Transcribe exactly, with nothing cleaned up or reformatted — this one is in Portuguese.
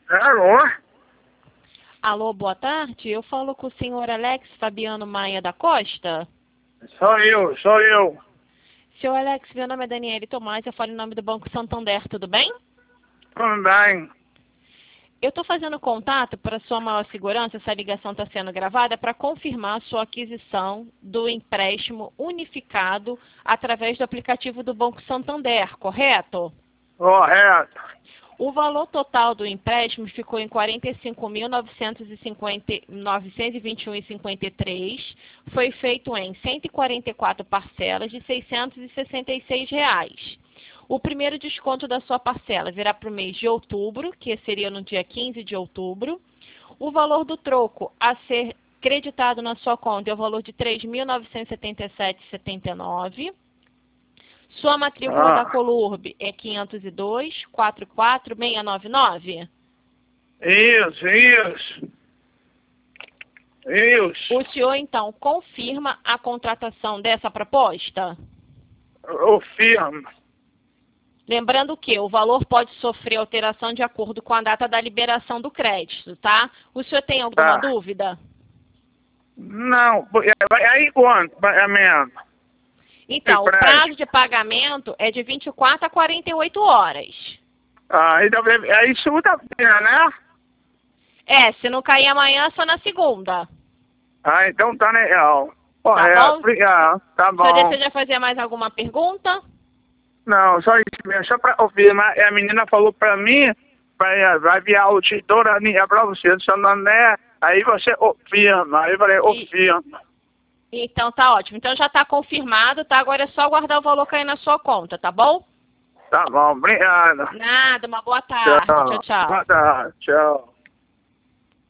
Alô? Alô, boa tarde. Eu falo com o senhor Alex Fabiano Maia da Costa. Sou eu, sou eu. Senhor Alex, meu nome é Daniele Tomás, eu falo em nome do Banco Santander, tudo bem? Tudo bem? Eu estou fazendo contato para sua maior segurança, essa ligação está sendo gravada, para confirmar sua aquisição do empréstimo unificado através do aplicativo do Banco Santander, correto? Correto. O valor total do empréstimo ficou em quarenta e cinco mil novecentos e vinte e um reais e cinquenta e três centavos. Foi feito em cento e quarenta e quatro parcelas de seiscentos e sessenta e seis reais. O primeiro desconto da sua parcela virá para o mês de outubro, que seria no dia quinze de outubro. O valor do troco a ser creditado na sua conta é o valor de três mil novecentos e setenta e sete reais e setenta e nove centavos. Sua matrícula Ah. da Colurb é quinhentos e dois, quatro quatro seis nove nove? Isso, isso. Isso. O senhor, então, confirma a contratação dessa proposta? Eu firmo. Lembrando que o valor pode sofrer alteração de acordo com a data da liberação do crédito, tá? O senhor tem alguma Tá. dúvida? Não, porque vai aí quanto pagamento? Então, o prazo de pagamento é de vinte e quatro a quarenta e oito horas. Ah, então, aí segunda-feira, né? É, se não cair amanhã, só na segunda. Ah, então tá legal. Correto, Tá bom? obrigado. Tá O senhor bom. deseja fazer mais alguma pergunta? Não, só isso mesmo, só pra confirmar. A menina falou pra mim, vai, vai enviar o título da linha pra você, do Santander, aí você confirma. Aí eu falei, confirma. Então tá ótimo. Então já tá confirmado, tá? Agora é só aguardar o valor cair na sua conta, tá bom? Tá bom, obrigado. Nada, uma boa tarde. Tchau, tchau. Boa tarde, tchau.